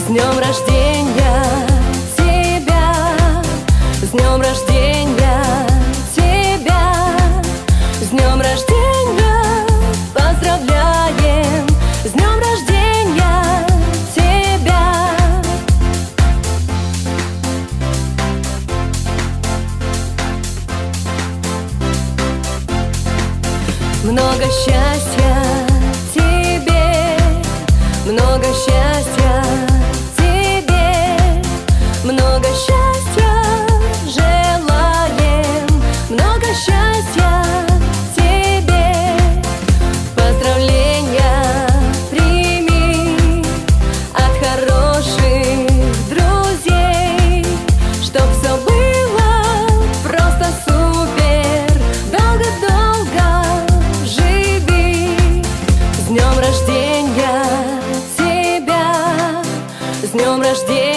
С днем рождения тебя, с днем рождения тебя, с днем рождения поздравляем, с днем рождения тебя. Много счастья тебе, много счастья тебе, много счастья желаем, много счастья тебе. Поздравления прими от хороших друзей, чтоб все было просто супер, долго-долго живи. С днем рождения тебя, с днем рождения.